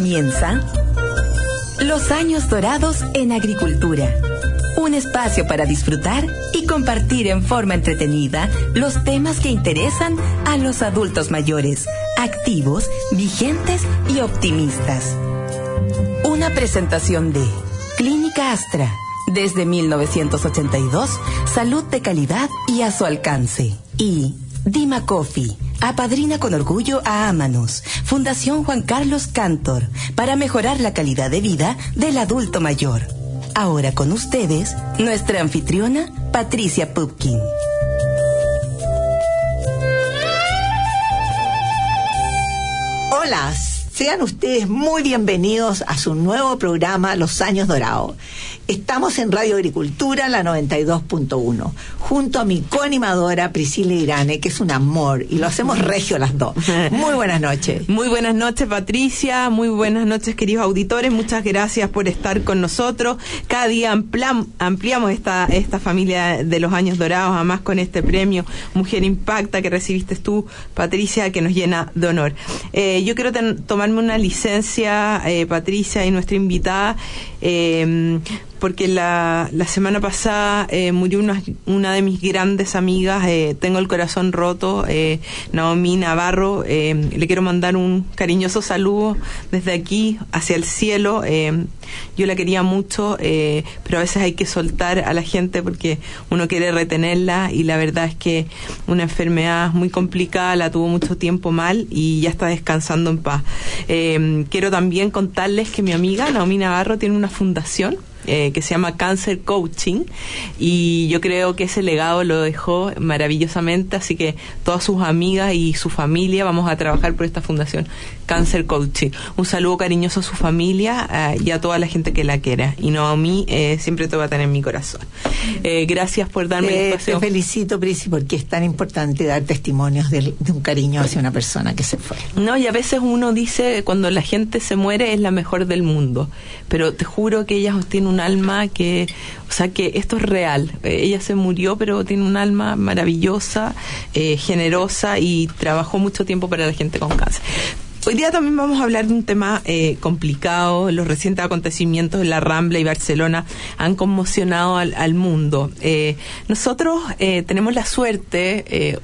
comienza Los Años Dorados en Agricultura. Un espacio para disfrutar y compartir en forma entretenida los temas que interesan a los adultos mayores, activos, vigentes y optimistas. Una presentación de Clínica Astra. Desde 1982, salud de calidad y a su alcance. Y Dima Coffee, apadrina con orgullo a Ámanos, Fundación Juan Carlos Cantor, para mejorar la calidad de vida del adulto mayor. Ahora con ustedes, nuestra anfitriona, Patricia Pupkin. Hola, sean ustedes muy bienvenidos a su nuevo programa Los Años Dorados. Estamos en Radio Agricultura, la 92.1, junto a mi coanimadora Priscila Irane, que es un amor, y lo hacemos regio las dos. Muy buenas noches. Muy buenas noches, Patricia. Muy buenas noches, queridos auditores. Muchas gracias por estar con nosotros. Cada día ampliamos esta familia de los Años Dorados, además con este premio Mujer Impacta que recibiste tú, Patricia, que nos llena de honor. Yo quiero tomarme una licencia, Patricia, y nuestra invitada, porque la semana pasada murió una de mis grandes amigas. Tengo el corazón roto, Naomi Navarro. Le quiero mandar un cariñoso saludo desde aquí hacia el cielo. Yo la quería mucho, pero a veces hay que soltar a la gente porque uno quiere retenerla, y la verdad es que una enfermedad muy complicada, la tuvo mucho tiempo mal y ya está descansando en paz. Quiero también contarles que mi amiga Naomi Navarro tiene una fundación que se llama Cancer Coaching, y yo creo que ese legado lo dejó maravillosamente, así que todas sus amigas y su familia vamos a trabajar por esta fundación Cancer Coaching. Un saludo cariñoso a su familia y a toda la gente que la quiera, y no a mí, siempre te va a tener en mi corazón. Gracias por darme el espacio. Te felicito, Prisi, porque es tan importante dar testimonios de un cariño hacia una persona que se fue. No, y a veces uno dice, cuando la gente se muere es la mejor del mundo, pero te juro que ella tiene un alma que esto es real. Ella se murió, pero tiene un alma maravillosa, generosa, y trabajó mucho tiempo para la gente con cáncer. Hoy día también vamos a hablar de un tema complicado. Los recientes acontecimientos en la Rambla y Barcelona han conmocionado al mundo. Nosotros tenemos la suerte,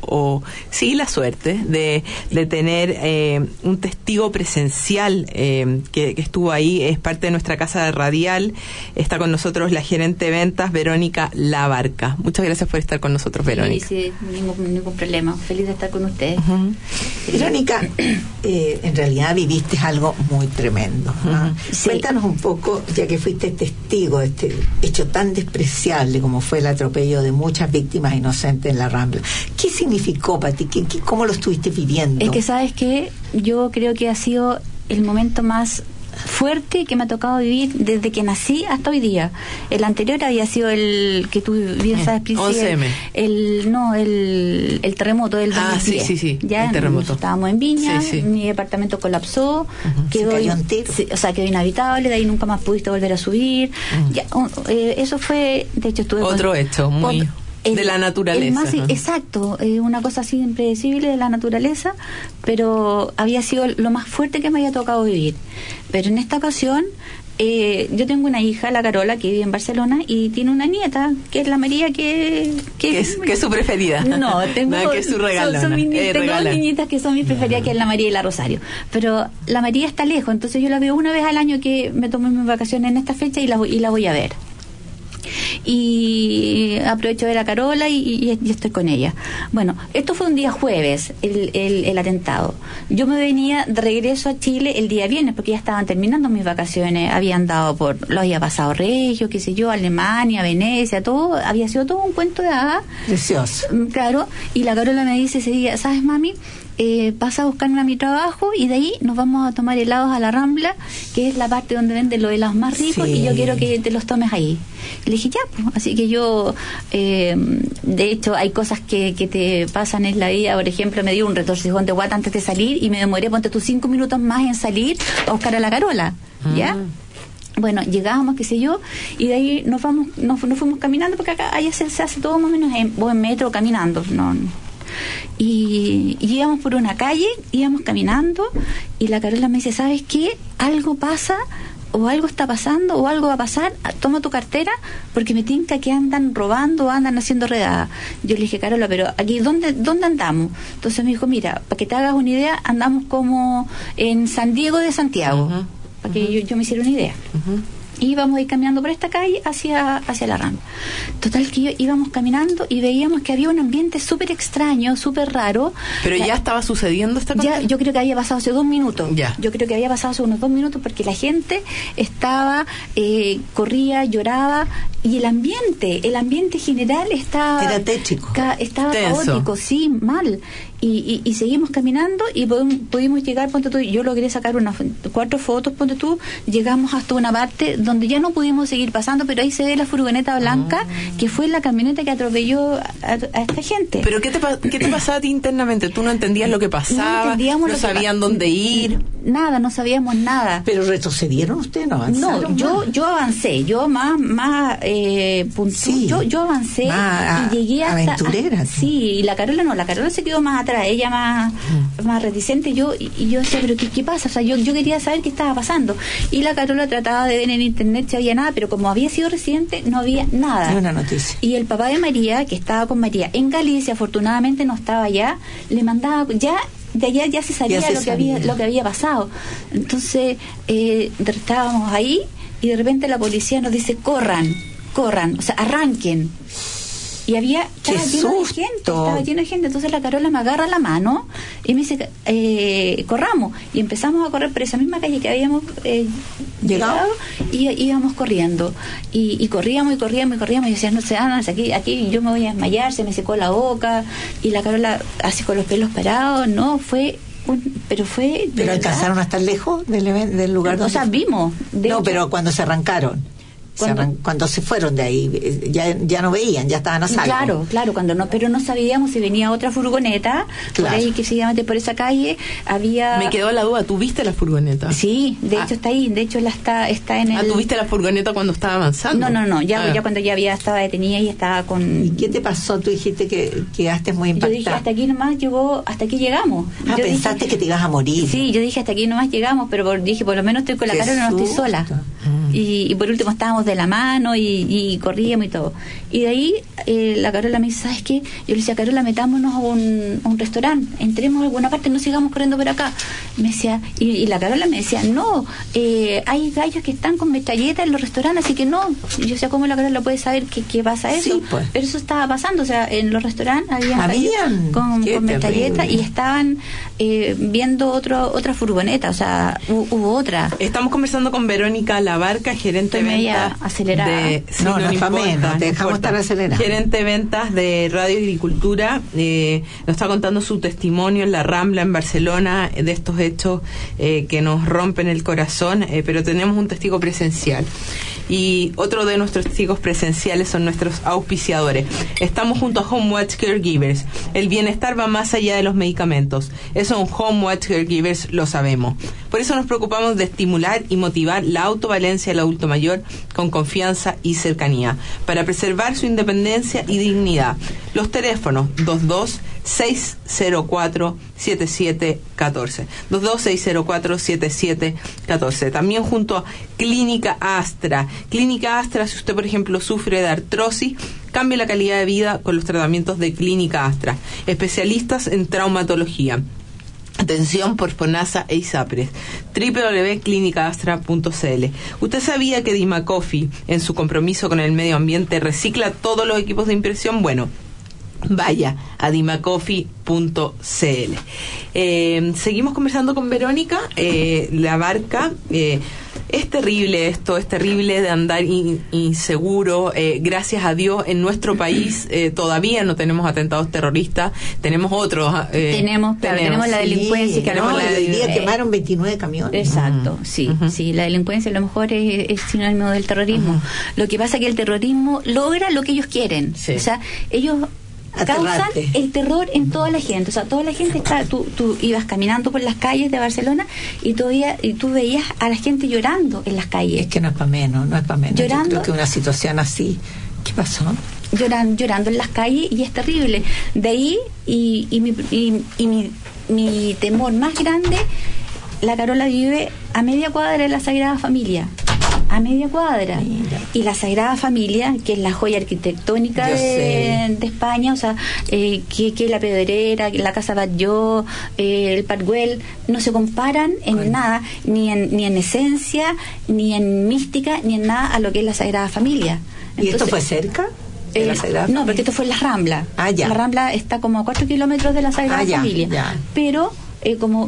de tener un testigo presencial que estuvo ahí. Es parte de nuestra casa radial. Está con nosotros la gerente de ventas, Verónica Labarca. Muchas gracias por estar con nosotros, Verónica. Sí, ningún problema. Feliz de estar con ustedes. Uh-huh. Verónica, en realidad viviste algo muy tremendo, ¿no? Sí. Cuéntanos un poco, ya que fuiste testigo de este hecho tan despreciable como fue el atropello de muchas víctimas inocentes en la Rambla. ¿Qué significó para ti? ¿Cómo lo estuviste viviendo? Es que, ¿sabes qué? Yo creo que ha sido el momento más fuerte que me ha tocado vivir desde que nací hasta hoy día. El anterior había sido el que tú bien sabes, Priscila, 11M. el terremoto del 2010. Sí, ya el terremoto. Estábamos en Viña, sí. Mi departamento colapsó, quedó inhabitable, de ahí nunca más pudiste volver a subir. Ya, eso fue, de hecho estuve otro hecho muy de la naturaleza. Exacto, una cosa así impredecible de la naturaleza, pero había sido lo más fuerte que me había tocado vivir. Pero en esta ocasión, yo tengo una hija, la Carola, que vive en Barcelona, y tiene una nieta, que es la María, que es su preferida. No, tengo que es su regalona. Tengo dos niñitas que son mis preferidas, que es la María y la Rosario. Pero la María está lejos, entonces yo la veo una vez al año, que me tomo mis vacaciones en esta fecha y la voy a ver. Y aprovecho de ver a Carola y estoy con ella. Bueno, esto fue un día jueves, el atentado. Yo me venía de regreso a Chile el día viernes, porque ya estaban terminando mis vacaciones. Lo había pasado Regio, qué sé yo, Alemania, Venecia, todo. Había sido todo un cuento de hadas. Precioso. Claro, y la Carola me dice ese día, ¿sabes, mami? Pasa a buscarme a mi trabajo y de ahí nos vamos a tomar helados a la Rambla, que es la parte donde venden los helados más ricos, y yo quiero que te los tomes ahí. Le dije, ya, pues. Así que yo, de hecho, hay cosas que te pasan en la vida. Por ejemplo, me dio un retorcijón de guata antes de salir y me demoré, ponte tú, 5 minutos más en salir a buscar a la Carola, ¿ya? Bueno, llegábamos, qué sé yo, y de ahí nos fuimos caminando, porque allá se hace todo más o menos en metro, caminando, no Y íbamos por una calle, íbamos caminando, y la Carola me dice, ¿sabes qué? Algo pasa, o algo está pasando, o algo va a pasar, toma tu cartera, porque me tinca que andan robando o andan haciendo redadas. Yo le dije, Carola, pero aquí, ¿dónde andamos? Entonces me dijo, mira, para que te hagas una idea, andamos como en San Diego de Santiago, para que yo me hiciera una idea. Y íbamos a ir caminando por esta calle hacia la Rambla. Total que íbamos caminando y veíamos que había un ambiente súper extraño, súper raro. ¿Pero ya estaba sucediendo esta cosa? Yo creo que había pasado hace 2 minutos. Ya. Yo creo que había pasado hace unos 2 minutos, porque la gente estaba, corría, lloraba, y el ambiente general estaba... Era tétrico. Estaba tenso, caótico, sí, mal. Y seguimos caminando y pudimos llegar, ponte tú, yo logré sacar unas 4 fotos, ponte tú, llegamos hasta una parte donde ya no pudimos seguir pasando, pero ahí se ve la furgoneta blanca, que fue la camioneta que atropelló a esta gente. ¿Pero qué te pasaba a ti internamente? ¿Tú no entendías lo que pasaba? ¿No sabían dónde ir? Nada, no sabíamos nada. ¿Pero retrocedieron ustedes? ¿No avanzaron? No, yo avancé, yo más sí, yo avancé más y llegué hasta... aventurera. Sí, y la Carola se quedó más atrás, ella más reticente. Y yo decía, pero ¿qué pasa? O sea, yo quería saber qué estaba pasando. Y la Carola trataba de ver en internet si había nada, pero como había sido residente, no había nada. Ni una noticia. Y el papá de María, que estaba con María en Galicia, afortunadamente no estaba allá, le mandaba ya... De allá ya se sabía lo que había pasado. Entonces estábamos ahí y de repente la policía nos dice, corran, o sea, arranquen. Y estaba lleno de gente. Entonces la Carola me agarra la mano y me dice, corramos. Y empezamos a correr por esa misma calle que habíamos llegado, y íbamos corriendo. Y corríamos. Y decía, no sé, aquí yo me voy a desmayar, se me secó la boca. Y la Carola, así con los pelos parados, no, fue... ¿Pero alcanzaron a estar lejos del lugar donde... O sea, vimos. Pero cuando se arrancaron. Cuando se fueron de ahí, ya no veían, ya estaban a salvo. Claro, pero no sabíamos si venía otra furgoneta, por ahí que se llama por esa calle, había... Me quedó la duda, ¿tú viste la furgoneta? Sí, de hecho está ahí, de hecho está en el... ¿tú viste la furgoneta cuando estaba avanzando? No, ya cuando ya estaba detenida y estaba con... ¿Y qué te pasó? Tú dijiste que quedaste muy impactada. Yo dije, hasta aquí llegamos. Pensaste que te ibas a morir. Sí, yo dije, hasta aquí nomás llegamos, pero dije, por lo menos estoy con la Carola, no estoy sola. Y por último estábamos de la mano y corríamos y todo. Y de ahí la Carola me dice, ¿sabes qué? Yo le decía, Carola, metámonos a un restaurante, entremos a alguna parte, no sigamos corriendo por acá. Me decía, y la Carola me decía, no, hay gallos que están con metralletas en los restaurantes, así que no. Y yo decía, ¿cómo la Carola puede saber qué pasa eso? Sí, pues. Pero eso estaba pasando, o sea, en los restaurantes habían con metralletas y estaban viendo otra furgoneta, o sea, hubo otra. Estamos conversando con Verónica Labarca, gerente de ventas acelerada. No importa, te dejamos estar acelerada. Gerente de ventas de Radio Agricultura, nos está contando su testimonio en la Rambla en Barcelona de estos hechos que nos rompen el corazón, pero tenemos un testigo presencial. Y otro de nuestros testigos presenciales son nuestros auspiciadores. Estamos junto a HomeWatch Caregivers. El bienestar va más allá de los medicamentos. Eso en HomeWatch Caregivers lo sabemos. Por eso nos preocupamos de estimular y motivar la autovalencia del adulto mayor con confianza y cercanía, para preservar su independencia y dignidad. Los teléfonos 22-604-7714. 22-604-7714. También junto a Clínica Astra. Clínica Astra, si usted, por ejemplo, sufre de artrosis, cambie la calidad de vida con los tratamientos de Clínica Astra. Especialistas en traumatología. Atención por FONASA e ISAPRES. www.clinicaastra.cl. ¿Usted sabía que Dima Coffee, en su compromiso con el medio ambiente, recicla todos los equipos de impresión? Bueno, vaya a dimacoffee.cl. Seguimos conversando con Verónica Labarca. Es terrible esto, es terrible de andar inseguro. Gracias a Dios en nuestro país todavía no tenemos atentados terroristas, tenemos otros. Tenemos la delincuencia. Sí, hoy día quemaron 29 camiones. Exacto, sí, la delincuencia a lo mejor es sinónimo del terrorismo. Lo que pasa es que el terrorismo logra lo que ellos quieren. Sí. O sea, ellos causan el terror en toda la gente. O sea, toda la gente está... Tú ibas caminando por las calles de Barcelona y tú veías a la gente llorando en las calles. Es que no es para menos. Llorando. Yo creo que una situación así... ¿Qué pasó? llorando en las calles, y es terrible. De ahí, mi temor más grande, la Carola vive a media cuadra de la Sagrada Familia. A media cuadra. Mira. Y la Sagrada Familia, que es la joya arquitectónica de España, o sea, que la Pedrera, la Casa Batlló, el Park-Güell, no se comparan en nada, ni en esencia, ni en mística, ni en nada a lo que es la Sagrada Familia. Entonces, ¿y esto fue cerca de la Sagrada Familia? No, porque esto fue en la Rambla. La Rambla está como a 4 kilómetros de la Sagrada Familia. Ya. Pero como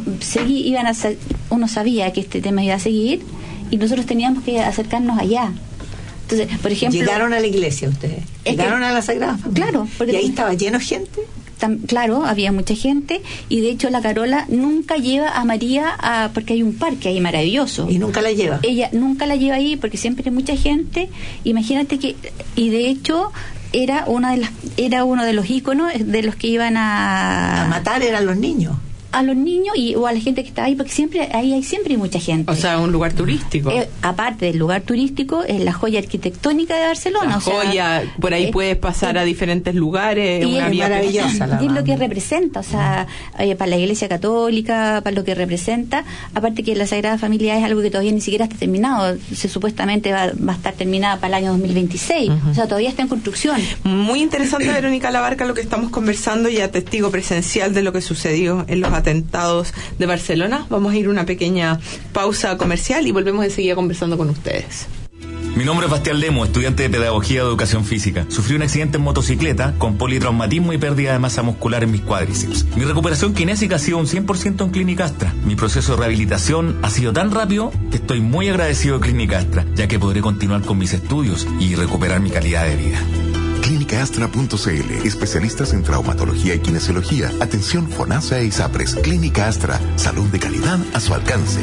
uno sabía que este tema iba a seguir, y nosotros teníamos que acercarnos allá. Entonces, por ejemplo, ¿llegaron a la iglesia ustedes? ¿Llegaron a la Sagrada Familia? Claro. ¿Y ahí estaba lleno de gente? Claro, había mucha gente, y de hecho la Carola nunca lleva a María porque hay un parque ahí maravilloso. ¿Y nunca la lleva? Ella nunca la lleva ahí porque siempre hay mucha gente. Imagínate que, y de hecho era uno de los íconos de los que iban a matar, eran los niños. A los niños o a la gente que está ahí, porque siempre hay mucha gente. O sea, un lugar turístico. Aparte del lugar turístico, es la joya arquitectónica de Barcelona. Por ahí puedes pasar a diferentes lugares. Y una es vía maravillosa. Y es lo que representa, o sea, para la Iglesia Católica, para lo que representa. Aparte que la Sagrada Familia es algo que todavía ni siquiera está terminado. Supuestamente va a estar terminada para el año 2026. O sea, todavía está en construcción. Muy interesante, Verónica Labarca, lo que estamos conversando, ya testigo presencial de lo que sucedió en los atentados de Barcelona. Vamos a ir a una pequeña pausa comercial y volvemos enseguida conversando con ustedes. Mi nombre es Bastián Lemo, estudiante de Pedagogía de Educación Física. Sufrí un accidente en motocicleta con politraumatismo y pérdida de masa muscular en mis cuádriceps. Mi recuperación kinésica ha sido un 100% en Clínica Astra. Mi proceso de rehabilitación ha sido tan rápido que estoy muy agradecido de Clínica Astra, ya que podré continuar con mis estudios y recuperar mi calidad de vida. Clínicaastra.cl, especialistas en traumatología y kinesiología. Atención FONASA e ISAPRES. Clínica Astra, salud de calidad a su alcance.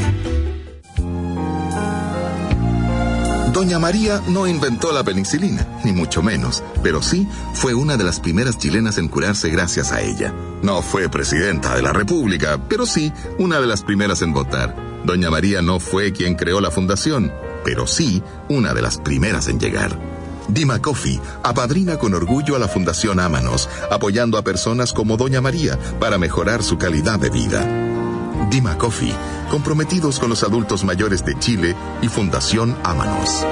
Doña María no inventó la penicilina, ni mucho menos, pero sí fue una de las primeras chilenas en curarse gracias a ella. No fue presidenta de la República, pero sí una de las primeras en votar. Doña María no fue quien creó la fundación, pero sí una de las primeras en llegar. Dima Coffee apadrina con orgullo a la Fundación Ámanos, apoyando a personas como Doña María para mejorar su calidad de vida. Dima Coffee, comprometidos con los adultos mayores de Chile y Fundación Ámanos.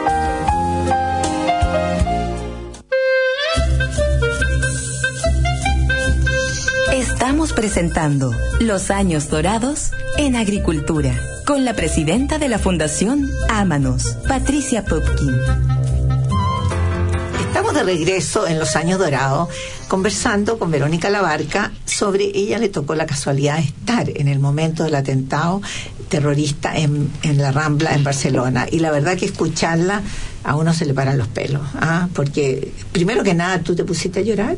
Estamos presentando Los Años Dorados en Agricultura, con la presidenta de la Fundación Ámanos, Patricia Pupkin. Estamos de regreso en Los Años Dorados, conversando con Verónica Labarca sobre, ella le tocó la casualidad de estar en el momento del atentado terrorista en la Rambla en Barcelona, y la verdad que escucharla a uno se le paran los pelos, porque primero que nada, ¿tú te pusiste a llorar?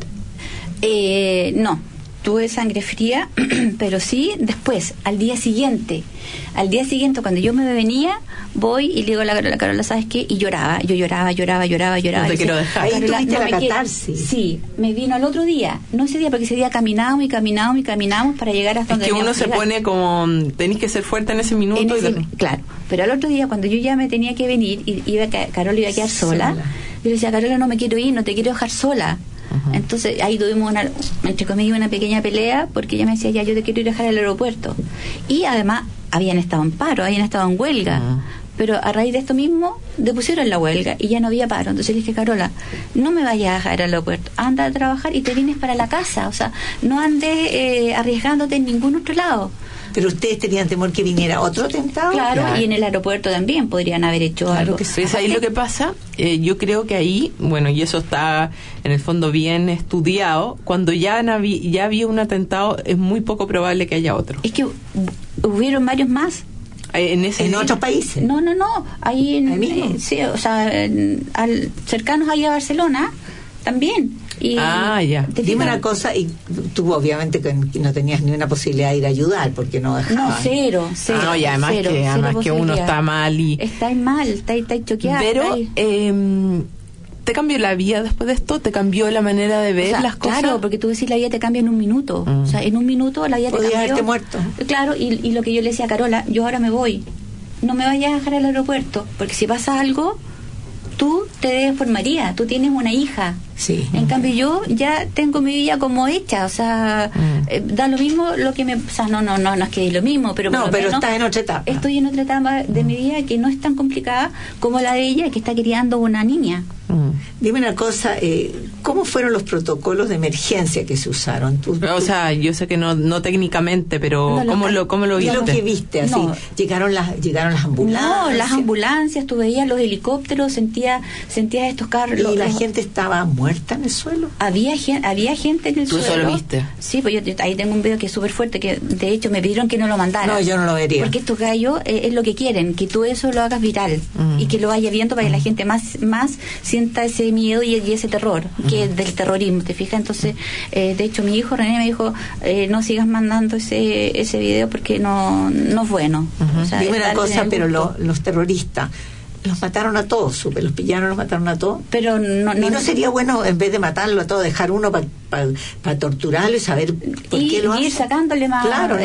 No, tuve sangre fría, pero sí después, al día siguiente cuando yo me venía, voy y le digo a la Carola, ¿sabes qué? Y lloraba. No te quiero dejar. Ahí tuviste la catarsis. Sí, me vino al otro día, no ese día, porque ese día caminamos para llegar hasta donde es que uno se pone como, tenés que ser fuerte en ese minuto. Claro, pero al otro día, cuando yo ya me tenía que venir, Carola iba a quedar sola, yo le decía, Carola, no me quiero ir, no te quiero dejar sola. Entonces ahí tuvimos entre comillas una pequeña pelea, porque ella me decía, ya, yo te quiero ir a dejar al aeropuerto, y además habían estado en paro, habían estado en huelga, pero a raíz de esto mismo depusieron la huelga y ya no había paro. Entonces le dije, Carola, no me vayas a dejar al aeropuerto, anda a trabajar y te vienes para la casa, o sea, no andes arriesgándote en ningún otro lado. Pero ustedes tenían temor que viniera otro atentado. Claro, y en el aeropuerto también podrían haber hecho algo. Que sí. ¿Ves ahí lo que pasa? Yo creo que ahí, bueno, y eso está en el fondo bien estudiado, cuando ya había un atentado, es muy poco probable que haya otro. Es que hubieron varios más. ¿En otros países? No, ahí mismo. Sí, o sea, cercanos ahí a Barcelona también. Y ya. Dime una cosa, y tú obviamente que no tenías ni una posibilidad de ir a ayudar porque no dejaban. No, cero. No, y además que uno está mal y... Está mal, está choqueado. Pero, ¿te cambió la vida después de esto? ¿Te cambió la manera de ver las cosas? Claro, porque tú decís la vida te cambia en un minuto. O sea, en un minuto la vida te cambió. Podías haberte muerto. Claro, y lo que yo le decía a Carola, yo ahora me voy. No me vayas a dejar al aeropuerto, porque si pasa algo, tú te debes por María, tú tienes una hija. Sí. En cambio yo ya tengo mi vida como hecha, o sea, da lo mismo lo que me... O sea, no es que es lo mismo, pero... No, por lo pero menos estás en otra etapa. Estoy en otra etapa de mi vida que no es tan complicada como la de ella, que está criando una niña. Dime una cosa, ¿cómo fueron los protocolos de emergencia que se usaron? O sea, yo sé que no técnicamente, pero ¿cómo lo viste? Lo que viste, así, llegaron las ambulancias. No, las ambulancias, tú veías los helicópteros, sentías estos carros. ¿Y la gente estaba muerta en el suelo? Había gente en el suelo. ¿Tú solo viste? Sí, pues yo ahí tengo un video que es súper fuerte, que de hecho me pidieron que no lo mandara. No, yo no lo vería. Porque estos gallos es lo que quieren, que tú eso lo hagas viral y que lo vaya viendo para que la gente más sienta ese miedo y ese terror, que es del terrorismo, ¿te fijas? Entonces, de hecho, mi hijo René me dijo, no sigas mandando ese video porque no es bueno. O sea, dime una cosa, pero los terroristas los mataron a todos, supe, los pillaron, los mataron a todos. Pero no sería bueno, en vez de matarlo a todos, dejar uno para torturarlo y saber por qué lo hacen. Ir sacándole más. Claro,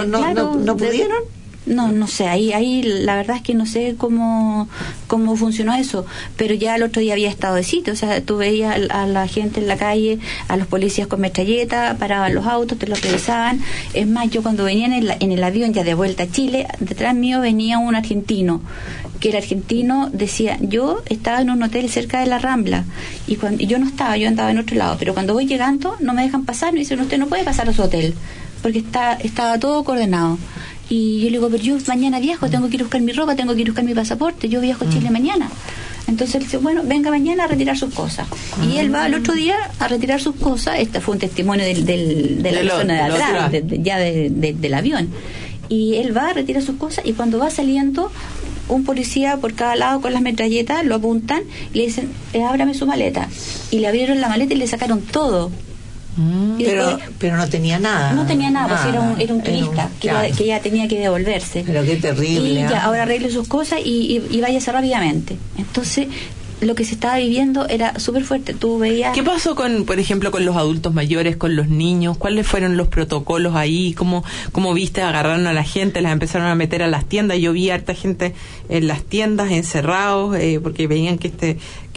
no pudieron. No sé, ahí la verdad es que no sé cómo funcionó eso, pero ya el otro día había estado de sitio, o sea, tú veías a la gente en la calle, a los policías con metralleta, paraban los autos, te los revisaban. Es más, yo cuando venía en el avión ya de vuelta a Chile, detrás mío venía un argentino, que el argentino decía, yo estaba en un hotel cerca de la Rambla, y yo no estaba, yo andaba en otro lado, pero cuando voy llegando no me dejan pasar, me dicen, usted no puede pasar a su hotel, porque estaba todo coordenado. Y yo le digo, pero yo mañana viajo, tengo que ir a buscar mi ropa, tengo que ir a buscar mi pasaporte, yo viajo a Chile mañana. Entonces él dice, bueno, venga mañana a retirar sus cosas. Y él va al otro día a retirar sus cosas. Este fue un testimonio de la persona de atrás, del avión. Y él va a retirar sus cosas y cuando va saliendo, un policía por cada lado con las metralletas lo apuntan y le dicen, ábrame su maleta. Y le abrieron la maleta y le sacaron todo. Pero no tenía nada. No tenía nada, pues era un turista que ya tenía que devolverse. Pero qué terrible. Y ya, ahora arregle sus cosas y váyase rápidamente. Entonces, lo que se estaba viviendo era súper fuerte. Tú veías... ¿Qué pasó por ejemplo, con los adultos mayores, con los niños? ¿Cuáles fueron los protocolos ahí? ¿Cómo viste? Agarraron a la gente, las empezaron a meter a las tiendas. Yo vi a harta gente en las tiendas, encerrados, porque veían que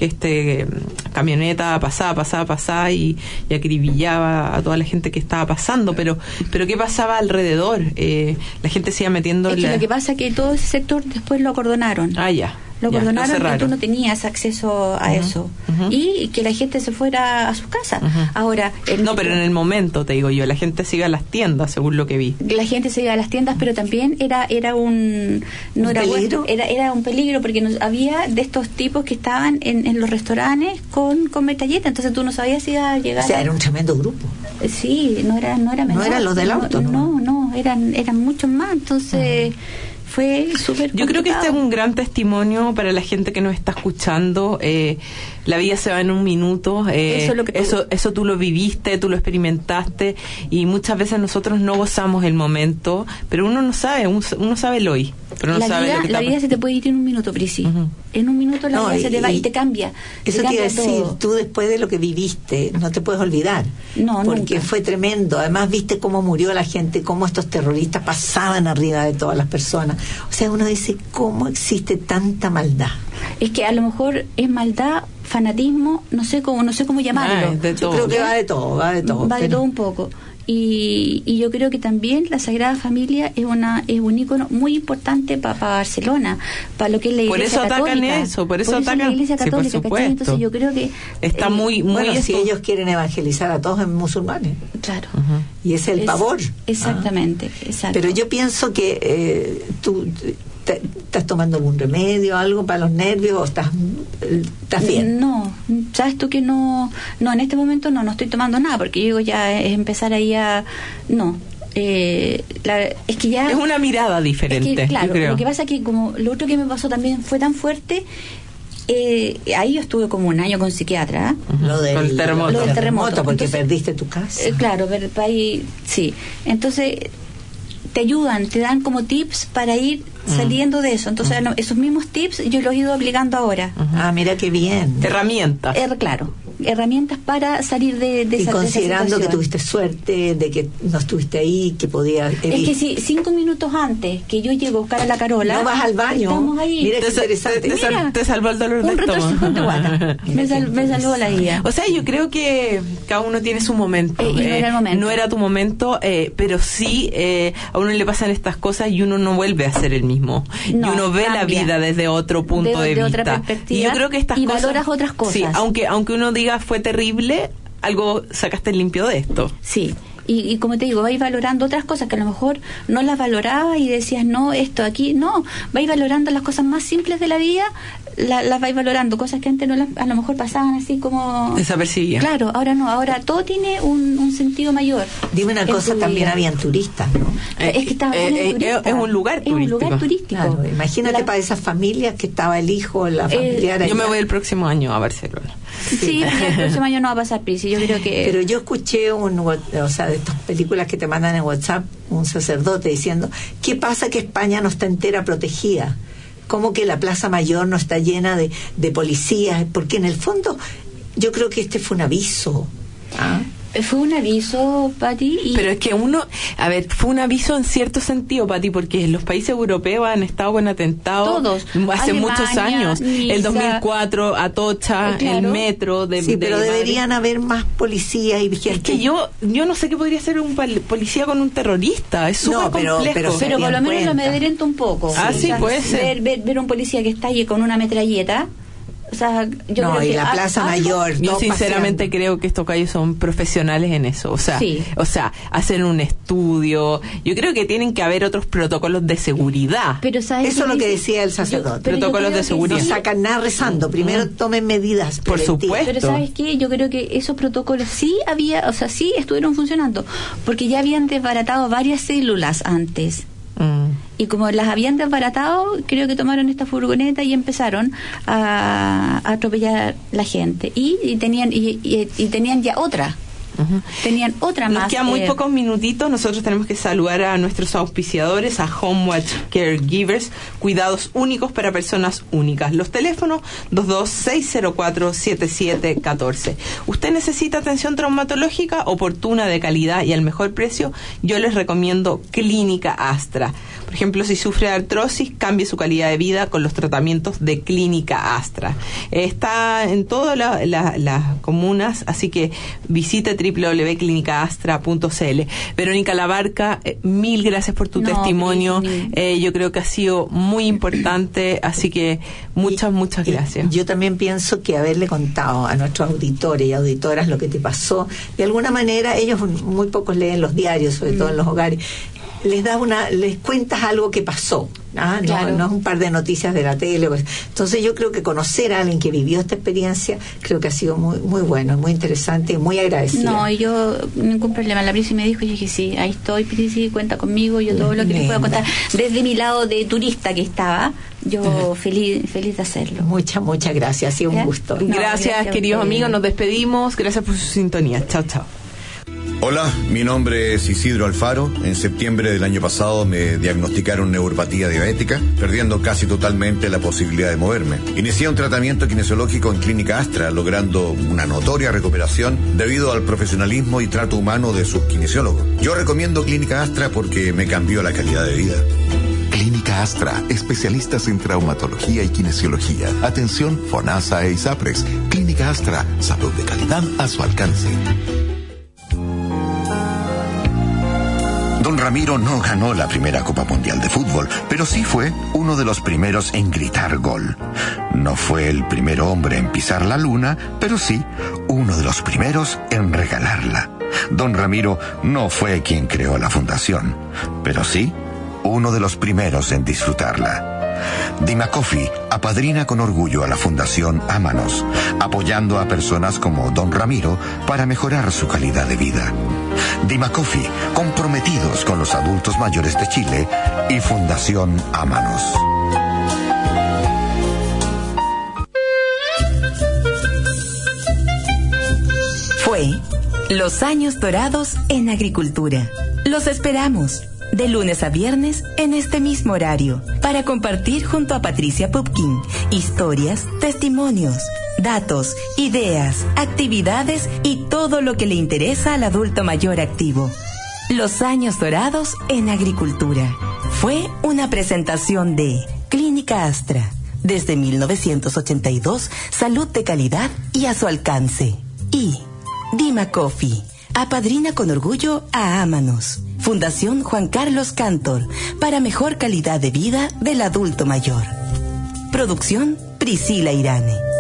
camioneta pasaba y acribillaba a toda la gente que estaba pasando. Pero ¿qué pasaba alrededor? La gente se iba metiendo... Lo que pasa es que todo ese sector después lo acordonaron. Ah, ya. Lo acordonaron y tú no tenías acceso a eso. Y que la gente se fuera a sus casas. Ahora... pero en el momento, te digo yo, la gente se iba a las tiendas, según lo que vi. La gente se iba a las tiendas, pero también era un... No era peligro. Era un peligro, porque había de estos tipos que estaban en los restaurantes con metralleta, entonces tú no sabías si iba a llegar... O sea, era un tremendo grupo. Sí, no era menor. No eran los del auto, no, eran muchos más, entonces... Fue súper complicado. Yo creo que este es un gran testimonio para la gente que nos está escuchando. La vida se va en un minuto. Eso tú lo viviste, tú lo experimentaste, y muchas veces nosotros no gozamos el momento, pero uno no sabe, uno sabe el hoy, pero no sabe lo que la vida se te puede ir en un minuto, Prisi. En un minuto la vida se te va y te cambia. Eso te iba a decir, tú después de lo que viviste no te puedes olvidar. No, porque nunca. Fue tremendo. Además viste cómo murió la gente, cómo estos terroristas pasaban arriba de todas las personas. O sea, uno dice, ¿cómo existe tanta maldad? Es que a lo mejor es maldad, fanatismo, no sé cómo llamarlo. Yo creo que va de todo. Va de todo un poco. Y yo creo que también la Sagrada Familia es un ícono muy importante para Barcelona, para lo que es la Iglesia Católica. Por eso atacan la Iglesia Católica, sí, por supuesto. Entonces yo creo que está muy si ellos quieren evangelizar a todos en musulmanes. Claro. Y ese es el pavor. Exactamente, exacto. Pero yo pienso que tú ¿estás tomando algún remedio, algo para los nervios, o estás bien? No, sabes tú que no, en este momento no estoy tomando nada, porque yo digo ya es empezar ahí a... No. Es que ya... Es una mirada diferente, es que, claro, yo creo. Lo que pasa es que como lo otro que me pasó también fue tan fuerte... ahí yo estuve como un año con psiquiatra. Lo del terremoto, porque entonces, perdiste tu casa. Claro, ahí, sí. Entonces te ayudan, te dan como tips para ir saliendo de eso. Entonces esos mismos tips yo los he ido aplicando ahora. Mira qué bien. Herramientas. Claro. herramientas para salir de y esa considerando que situación. tuviste suerte de que no estuviste ahí, que podías Es que si 5 minutos antes que yo llego a buscar a la Carola, no vas al baño, estamos ahí. mira qué interesante. Te salvó el dolor de Un retorcijón de guata. Me salvó la vida. O sea, yo creo que cada uno tiene su momento. Y no era el momento. No era tu momento, pero sí a uno le pasan estas cosas y uno no vuelve a ser el mismo. No, y uno ve cambia. la vida desde otro punto de vista. Otra perspectiva, y yo creo que estas y cosas... valoras otras cosas. Sí, aunque uno diga fue terrible, algo sacaste limpio de esto. Sí. Y como te digo, vais valorando otras cosas que a lo mejor no las valorabas y decías, no, esto aquí, no, vais valorando las cosas más simples de la vida, las vais valorando, cosas que antes no a lo mejor pasaban así como... Desapercibía. Claro, ahora no, ahora todo tiene un sentido mayor. Dime una cosa, también habían turistas, ¿no? Es que estaba es un lugar turístico. Es un lugar turístico. Claro, imagínate para esas familias que estaba el hijo, la familiar allá. Yo me voy el próximo año a Barcelona. Sí, porque el próximo año no va a pasar, Prisi, yo creo que... Pero yo escuché de estas películas que te mandan en WhatsApp, un sacerdote diciendo, ¿qué pasa que España no está entera protegida? ¿Cómo que la Plaza Mayor no está llena de policías? Porque en el fondo yo creo que este fue un aviso. ¿Ah? Fue un aviso, Pati. Pero es que fue un aviso en cierto sentido, Pati, porque los países europeos han estado con atentados. Todos. Hace Alemania, muchos años. Niza, el 2004, Atocha, claro. el metro de Sí, pero de deberían Madrid. haber más policías y vigilantes. Es que yo no sé qué podría ser un policía con un terrorista. Es súper complejo. Pero por lo menos lo amedrenta un poco. Sí, puede ser. Ver un policía que está ahí con una metralleta. O sea, yo creo y que la Plaza Mayor. Yo sinceramente creo que estos calles son profesionales en eso. O sea, hacen un estudio. Yo creo que tienen que haber otros protocolos de seguridad. Pero ¿sabes eso es lo que decía el sacerdote. Protocolos de seguridad. No sacan nada rezando. Primero tomen medidas. Por supuesto. Pero ¿sabes qué? Yo creo que esos protocolos sí estuvieron funcionando. Porque ya habían desbaratado varias células antes. Y como las habían desbaratado, creo que tomaron esta furgoneta y empezaron a atropellar la gente. Y tenían ya otra. Uh-huh. Tenían otra más. Nos quedan muy pocos minutitos. Nosotros tenemos que saludar a nuestros auspiciadores, a Homewatch Caregivers, cuidados únicos para personas únicas. Los teléfonos 226047714. ¿Usted necesita atención traumatológica oportuna, de calidad y al mejor precio? Yo les recomiendo Clínica Astra. Por ejemplo, si sufre de artrosis, cambie su calidad de vida con los tratamientos de Clínica Astra. Está en todas las comunas, así que visite www.clinicaastra.cl. Verónica Labarca, mil gracias por tu testimonio. Yo creo que ha sido muy importante, así que muchas gracias. Yo también pienso que haberle contado a nuestros auditores y auditoras lo que te pasó, de alguna manera, ellos muy pocos leen los diarios, sobre todo en los hogares, les cuentas algo que pasó. Claro. No es un par de noticias de la tele. Entonces yo creo que conocer a alguien que vivió esta experiencia creo que ha sido muy, muy bueno, muy interesante y muy agradecida. No, y yo ningún problema. La Prisi me dijo y yo dije, sí, ahí estoy, Prisi, cuenta conmigo, yo todo lo que les pueda contar desde mi lado de turista que estaba, yo feliz de hacerlo. Muchas gracias, ha sido un gusto. Gracias, queridos amigos, nos despedimos, gracias por su sintonía. Chao. Hola, mi nombre es Isidro Alfaro. En septiembre del año pasado me diagnosticaron neuropatía diabética, perdiendo casi totalmente la posibilidad de moverme. Inicié un tratamiento kinesiológico en Clínica Astra, logrando una notoria recuperación debido al profesionalismo y trato humano de sus kinesiólogos. Yo recomiendo Clínica Astra porque me cambió la calidad de vida. Clínica Astra, especialistas en traumatología y kinesiología. Atención, FONASA e ISAPRES. Clínica Astra, salud de calidad a su alcance. Don Ramiro no ganó la primera Copa Mundial de Fútbol, pero sí fue uno de los primeros en gritar gol. No fue el primer hombre en pisar la luna, pero sí uno de los primeros en regalarla. Don Ramiro no fue quien creó la fundación, pero sí uno de los primeros en disfrutarla. Dima Coffee apadrina con orgullo a la Fundación Ámanos, apoyando a personas como Don Ramiro para mejorar su calidad de vida. Dima Coffee, comprometidos con los adultos mayores de Chile, y Fundación Ámanos. Fue Los Años Dorados en Agricultura. Los esperamos de lunes a viernes en este mismo horario para compartir junto a Patricia Pupkin historias, testimonios, datos, ideas, actividades y todo lo que le interesa al adulto mayor activo. Los años dorados en agricultura. Fue una presentación de Clínica Astra. Desde 1982, salud de calidad y a su alcance. Y Dima Coffee. Apadrina con orgullo a Ámanos. Fundación Juan Carlos Cantor, para mejor calidad de vida del adulto mayor. Producción Priscila Irane.